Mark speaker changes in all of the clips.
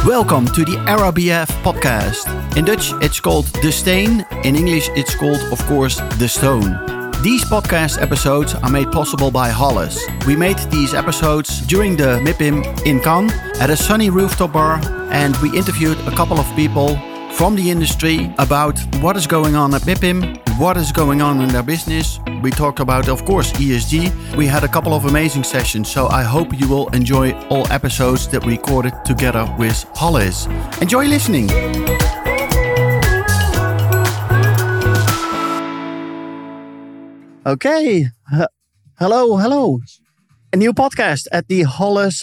Speaker 1: Welcome to the RBF podcast. In Dutch, it's called De Steen. In English, it's called, of course, De Stone. These podcast episodes are made possible by Hollis. We made these episodes during the MIPIM in Cannes at a sunny rooftop bar, and we interviewed a couple of people from the industry about what is going on at MIPIM, what is going on in their business. We talked about, of course, ESG. We had a couple of amazing sessions, so I hope you will enjoy all episodes that we recorded together with Hollis. Enjoy listening. Okay, hello. A new podcast at the Hollis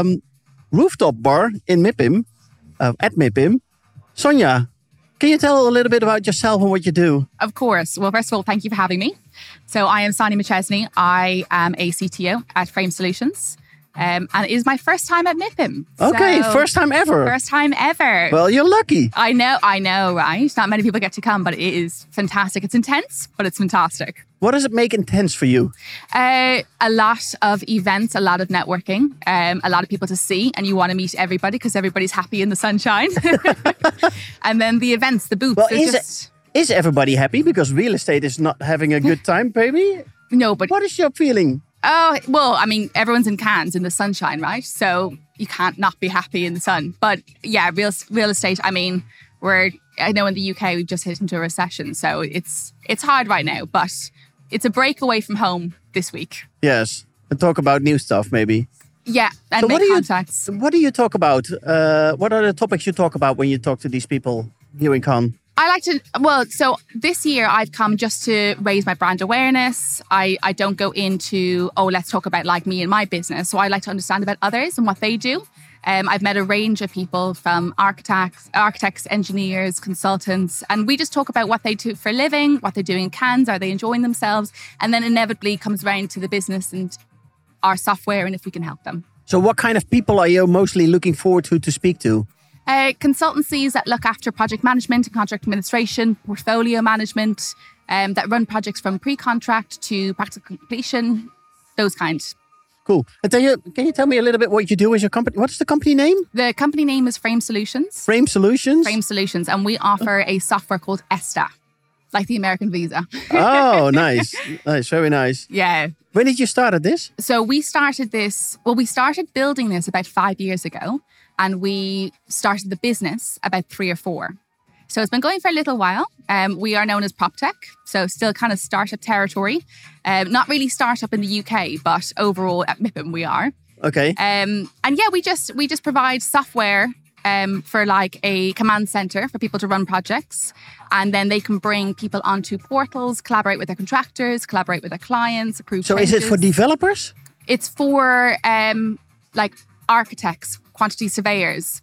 Speaker 1: rooftop bar in MIPIM, at MIPIM. Sonja, can you tell a little bit about yourself and what you do?
Speaker 2: Of course. Well, first of all, thank you for having me. So I am Sonja McChesney. I am a CTO at Frame Solutions. And it is my first time at MIPIM.
Speaker 1: Okay, first time ever.
Speaker 2: First time ever.
Speaker 1: Well, you're lucky.
Speaker 2: I know, right? Not many people get to come, but it is fantastic. It's intense, but it's fantastic.
Speaker 1: What does it make intense for you?
Speaker 2: A lot of events, a lot of networking, a lot of people to see, and you want to meet everybody because everybody's happy in the sunshine. And then the events, the booths.
Speaker 1: Well, is everybody happy? Because real estate is not having a good time, baby?
Speaker 2: No, but...
Speaker 1: What is your feeling?
Speaker 2: Oh, well, I mean, everyone's in Cannes in the sunshine, right? So you can't not be happy in the sun. But yeah, real estate, I mean, I know in the UK, we've just hit into a recession. So it's hard right now, but it's a break away from home this week.
Speaker 1: Yes. And talk about new stuff, maybe.
Speaker 2: Yeah, and
Speaker 1: so
Speaker 2: make contacts.
Speaker 1: What do you talk about? What are the topics you talk about when you talk to these people here in Cannes?
Speaker 2: I like to, so this year I've come just to raise my brand awareness. I don't go into, let's talk about like me and my business. So I like to understand about others and what they do. I've met a range of people from architects, engineers, consultants, and we just talk about what they do for a living, what they're doing in Cannes, are they enjoying themselves? And then inevitably comes around to the business and our software and if we can help them.
Speaker 1: So what kind of people are you mostly looking forward to speak to?
Speaker 2: Consultancies that look after project management and contract administration, portfolio management, that run projects from pre-contract to practical completion, those kinds.
Speaker 1: Cool. And can you tell me a little bit what you do as your company? What's the company name?
Speaker 2: The company name is Frame Solutions.
Speaker 1: Frame Solutions?
Speaker 2: Frame Solutions. And we offer a software called ESTA, like the American visa.
Speaker 1: Oh, nice. Nice. Very nice.
Speaker 2: Yeah.
Speaker 1: When did you start this?
Speaker 2: So we started building this about 5 years ago. And we started the business about 3 or 4. So it's been going for a little while. We are known as PropTech, so still kind of startup territory. Not really startup in the UK, but overall at MIPIM we are.
Speaker 1: Okay.
Speaker 2: And yeah, we just provide software for like a command center for people to run projects. And then they can bring people onto portals, collaborate with their contractors, collaborate with their clients, approve changes.
Speaker 1: So is it for developers?
Speaker 2: It's for like architects, quantity surveyors,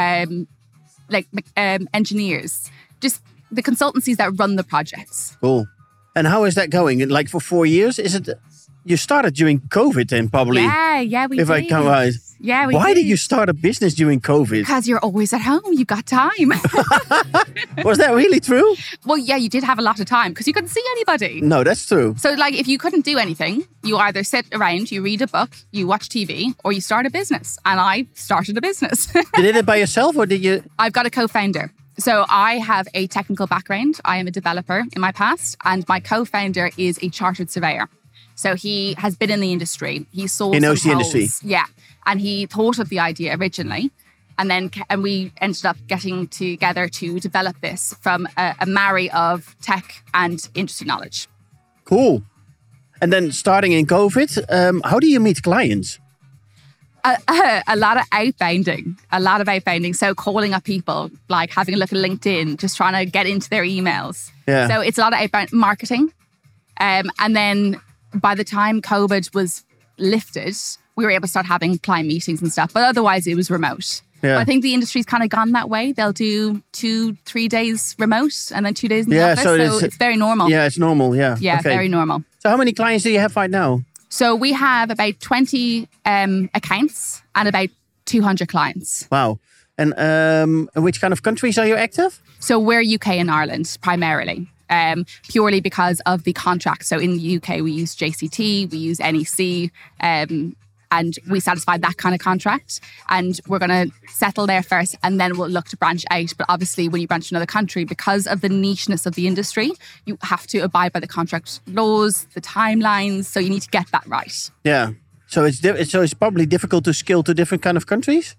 Speaker 2: engineers, just the consultancies that run the projects.
Speaker 1: Cool. And how is that going? Like for 4 years? Is it? You started during COVID then probably.
Speaker 2: Yeah, we did.
Speaker 1: If I come right.
Speaker 2: Yeah, we
Speaker 1: Why
Speaker 2: did.
Speaker 1: did you start a business during COVID?
Speaker 2: Because you're always at home. You got time.
Speaker 1: Was that really true?
Speaker 2: Well, yeah, you did have a lot of time because you couldn't see anybody.
Speaker 1: No, that's true.
Speaker 2: So like if you couldn't do anything, you either sit around, you read a book, you watch TV, or you start a business. And I started a business.
Speaker 1: You did it by yourself or did you?
Speaker 2: I've got a co-founder. So I have a technical background. I am a developer in my past. And my co-founder is a chartered surveyor. So he has been in the industry. He knows
Speaker 1: the industry.
Speaker 2: Yeah. And he thought of the idea originally. And we ended up getting together to develop this from a marry of tech and industry knowledge.
Speaker 1: Cool. And then starting in COVID, how do you meet clients?
Speaker 2: A lot of outbounding. So calling up people, like having a look at LinkedIn, just trying to get into their emails.
Speaker 1: Yeah.
Speaker 2: So it's a lot of outbound marketing. And then by the time COVID was lifted, we were able to start having client meetings and stuff. But otherwise, it was remote. Yeah. But I think the industry's kind of gone that way. They'll do 2-3 days remote and then 2 days in the office. So it's very normal.
Speaker 1: Yeah, it's normal. Yeah.
Speaker 2: Yeah, okay. Very normal.
Speaker 1: So how many clients do you have right now?
Speaker 2: So we have about 20 accounts and about 200 clients.
Speaker 1: Wow. And which kind of countries are you active?
Speaker 2: So we're UK and Ireland primarily. Purely because of the contract. So in the UK, we use JCT, we use NEC, and we satisfy that kind of contract. And we're going to settle there first, and then we'll look to branch out. But obviously, when you branch to another country, because of the nicheness of the industry, you have to abide by the contract laws, the timelines. So you need to get that right.
Speaker 1: Yeah. So it's probably difficult to scale to different kind of countries?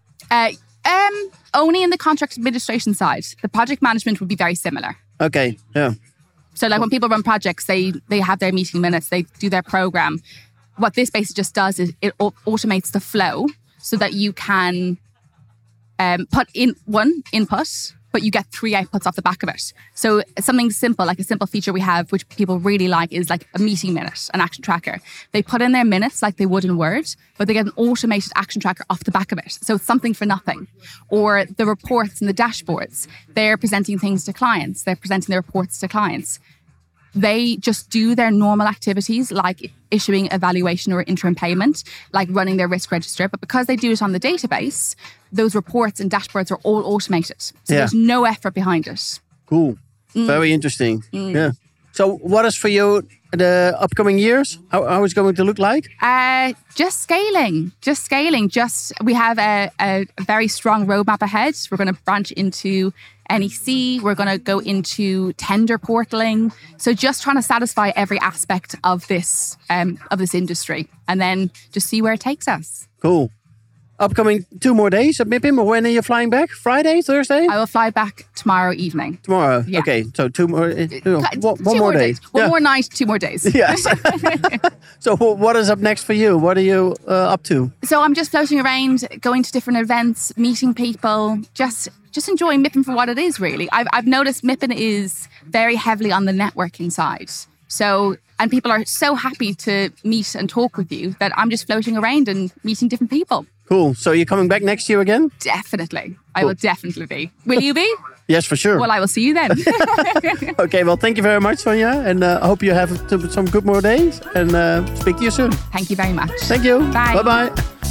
Speaker 2: Only in the contract administration side. The project management would be very similar.
Speaker 1: Okay, yeah.
Speaker 2: So like when people run projects, they have their meeting minutes, they do their program. What this basically just does is it automates the flow so that you can put in one input, but you get 3 outputs off the back of it. So something simple, like a simple feature we have, which people really like, is like a meeting minute, an action tracker. They put in their minutes like they would in Word, but they get an automated action tracker off the back of it. So it's something for nothing. Or the reports and the dashboards, they're presenting things to clients. They're presenting their reports to clients. They just do their normal activities like issuing evaluation or interim payment, like running their risk register. But because they do it on the database, those reports and dashboards are all automated. So there's no effort behind it.
Speaker 1: Cool. Very interesting. Yeah. So what is for you the upcoming years? How is it going to look like?
Speaker 2: Just scaling. We have a very strong roadmap ahead. We're going to branch into NEC. We're going to go into tender portaling. So just trying to satisfy every aspect of this industry, and then just see where it takes us.
Speaker 1: Cool. Upcoming 2 more days at MIPIM. When are you flying back? Friday, Thursday?
Speaker 2: I will fly back tomorrow evening.
Speaker 1: Tomorrow?
Speaker 2: Yeah.
Speaker 1: Okay, so 2 more... one more day.
Speaker 2: One more night, 2 more days.
Speaker 1: Yes. So what is up next for you? What are you up to?
Speaker 2: So I'm just floating around, going to different events, meeting people, just enjoying MIPIM for what it is, really. I've noticed MIPIM is very heavily on the networking side. So, and people are so happy to meet and talk with you that I'm just floating around and meeting different people.
Speaker 1: Cool. So you're coming back next year again?
Speaker 2: Definitely.
Speaker 1: Cool.
Speaker 2: I will definitely be. Will you be?
Speaker 1: Yes, for sure.
Speaker 2: Well, I will see you then.
Speaker 1: Okay, well, thank you very much, Sonja. And I hope you have some good more days. And speak to you soon.
Speaker 2: Thank you very much.
Speaker 1: Thank you.
Speaker 2: Bye.
Speaker 1: Bye-bye.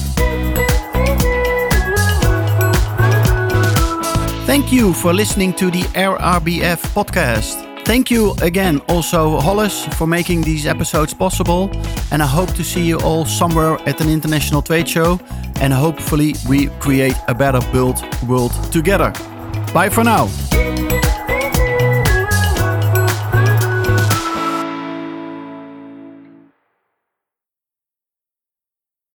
Speaker 1: Thank you for listening to the RRBF podcast. Thank you again also Hollis for making these episodes possible, and I hope to see you all somewhere at an international trade show, and hopefully we create a better built world together. Bye for now.